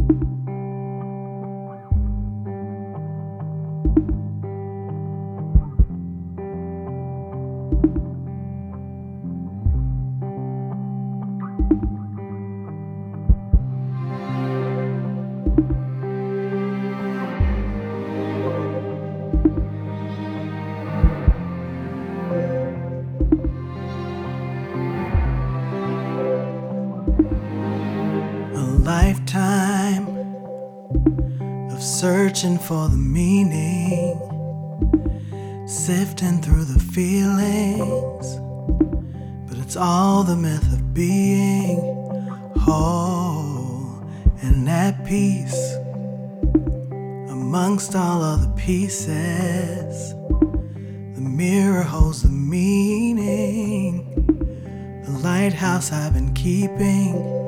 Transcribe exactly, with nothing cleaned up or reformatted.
Lifetime of searching for the meaning, sifting through the feelings, but it's all the myth of being whole and at peace amongst all other pieces. The mirror holds the meaning, the lighthouse I've been keeping.